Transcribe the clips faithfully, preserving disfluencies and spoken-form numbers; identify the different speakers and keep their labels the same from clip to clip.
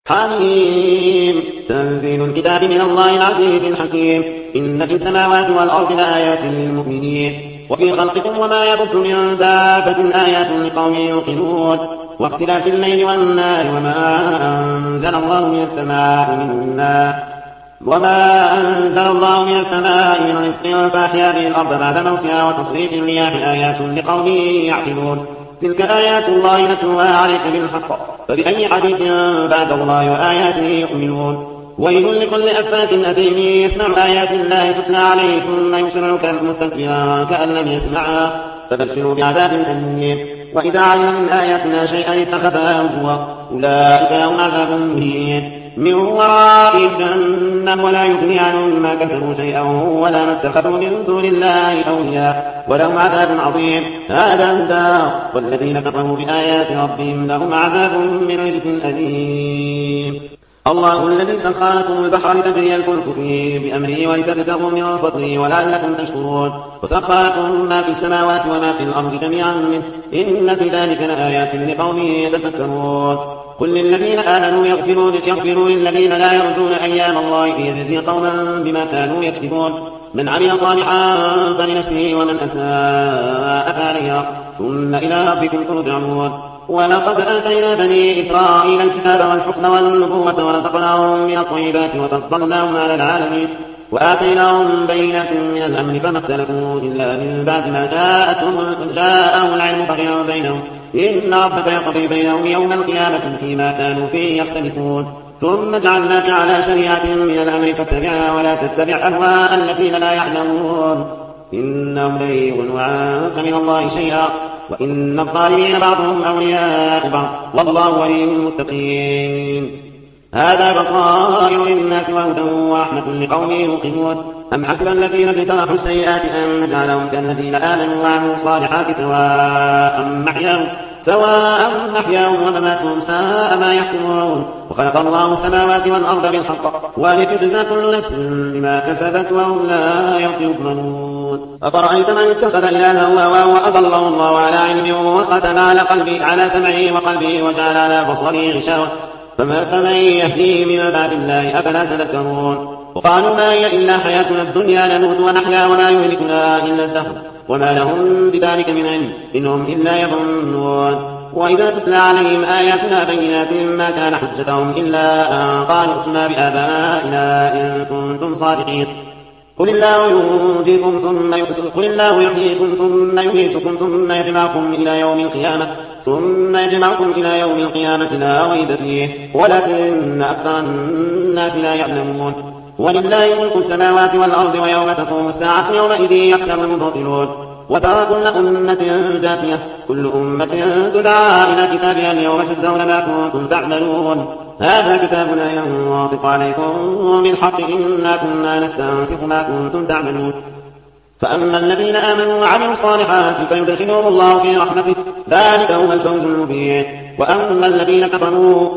Speaker 1: حميم تنزيل الكتاب من الله العزيز الحكيم إن في السماوات والأرض لآيات للمؤمنين وفي خلقكم وما يبث من دابة آيات لقوم يوقنون واختلاف الليل والنهار وما أنزل الله من السماء من ماء وما أنزل الله من السماء من رزق فأحيا به الأرض بعد موتها وتصريف الرياح آيات لقوم يعقلون تلك آيات الله نتلوها عليك بالحق فبأي حديث بعد الله وآياته يؤمنون ويل لكل أفاك أثيم يسمع آيات الله تتلى عليه ثم يسمع مستكبرا كأن لم يسمعها فبشروا بعذاب أليم وإذا علم من آياتنا شيئا اتخذها هزوا أولئك لهم عذاب مهين من ورائهم جهنم ولا يغني عنهم ما كسبوا شيئا ولا ما اتخذوا من دون الله أولياء ولهم عذاب عظيم هذا الدار والذين كفروا بآيات ربهم لهم عذاب من رجس أليم الله الذي سخر لكم البحر لتجري الفلك فيه بأمره ولتبتغوا من فضله ولعلكم تشكرون وسخر لكم ما في السماوات وما في الأرض جميعا منه إن في ذلك لآيات لقوم يتفكرون قل للذين آمنوا يغفروا, يغفروا للذين لا يرجون أيام الله ليجزي قوما بما كانوا يكسبون من عمل صالحا فلنفسه ومن أساء فعليها ثم إلى ربكم ترجعون ولقد آتينا بني إسرائيل الكتاب والحكم والنبوة ورزقناهم من الطيبات وفضلناهم على العالمين وآتيناهم بينات من الأمر فما اختلفوا إلا من بعد ما جاءتهم جاءهم العلم بغيا بينهم إن ربك يقضي بينهم يوم القيامة فيما كانوا فيه يختلفون ثم جعلناك على شريعة من الأمر فاتبعها ولا تتبع أهواء الذين لا يعلمون إنهم لن يغنوا عنك من الله شيئا وإن الظالمين بعضهم أولياء بعض والله ولي المتقين هذا بصائر للناس وهدى ورحمة لقوم يوقنون أم حسب الذين اجترحوا السيئات أن نجعلهم كالذين آمنوا وعملوا الصالحات سواء محياهم سواء محياهم ومماتهم ساء ما يحكمون وخلق الله السماوات والأرض بالحق ولتجزى كل نفس بما كسبت وهم لا يظلمون أفرأيت من اتخذ إلهه هواه وأضله الله على علم وختم على قلبه على سمعه وقلبه وجعل على بصره غشاوة فما فمن يهديه من بعد الله أفلا تذكرون وقالوا ما هي إلا حياتنا الدنيا نموت ونحيا وما يهلكنا إلا الدهر وما لهم بذلك من علم إنهم إلا يظنون وإذا تتلى عليهم آياتنا بينات ما كان حجتهم إلا أن قالوا ائتنا بآبائنا إن كنتم صادقين قل الله يحييكم ثم قل الله يحييكم ثم يميتكم ثم يجمعكم إلى يوم القيامة ثم يجمعكم إلى يوم القيامة لا ريب فيه ولكن أكثر الناس لا يعلمون ولله ملك السماوات والأرض ويوم تقوم الساعة يومئذ يخسر المبطلون وترى كل أمة جاثية كل أمة تدعى إلى كتابها اليوم تجزون ما كنتم تعملون هذا كتابنا ينطق عليكم بالحق إنا كنا نستنسخ ما كنتم تعملون فأما الذين آمنوا وعملوا الصالحات فيدخلهم الله في رحمته ذلك هو الفوز المبين وأما الذين كفروا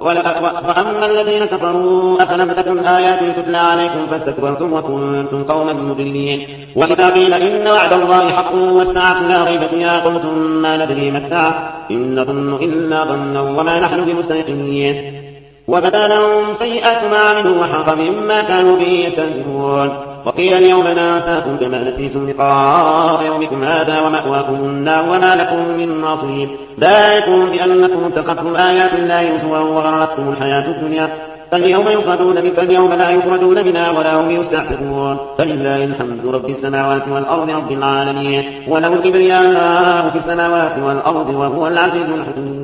Speaker 1: وأما الذين كفروا أفلم تكن آياتي تتلى عليكم فاستكبرتم وكنتم قوما مجرمين وإذا قيل إن وعد الله حق والساعة لا ريب فيها قلتم ما ندري ما الساعة إن نظن إلا ظنا وما نحن بمستيقنين وبدا لهم سيئات ما عملوا وحاق مما كانوا به يستهزئون وقيل اليوم ننساكم كما نسيتم لقاء يومكم هذا ومأواكم النار وما لكم من ناصرين ذلكم بأنكم اتخذتم آيات الله هزوا وغرتكم الحياة الدنيا فاليوم يخرجون من فاليوم لا يخرجون منها ولا هم يستعتبون فلله الحمد رب السماوات والأرض رب العالمين وله الكبرياء في السماوات والأرض وهو العزيز الحكيم